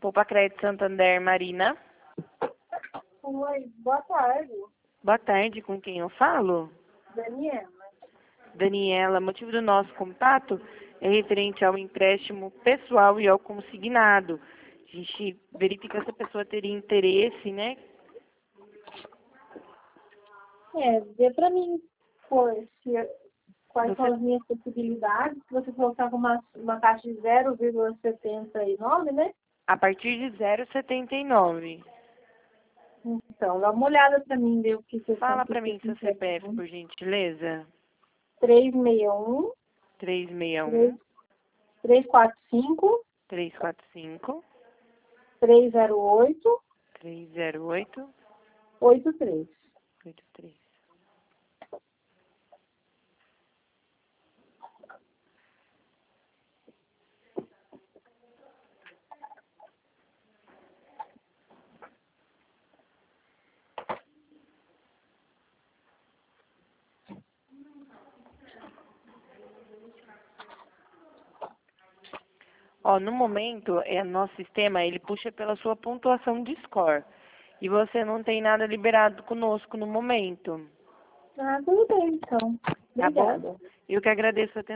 Poupa Crédito Santander, Marina. Oi, boa tarde. Boa tarde, com quem eu falo? Daniela. Daniela, motivo do nosso contato é referente ao empréstimo pessoal e ao consignado. A gente verifica se a pessoa teria interesse, né? Vê pra mim quais Você- são as minhas possibilidades. Se você colocar uma taxa de 0,79, né? A partir de 0,79. Então, dá uma olhada pra mim, ver o que você Fala para mim seu CPF, por gentileza. 361 361 345 345 308 308 83. 83. Ó, no momento, nosso sistema, ele puxa pela sua pontuação de score. E você não tem nada liberado conosco no momento. Ah, tudo bem, então. Tá bom? Obrigada. Eu que agradeço a atenção.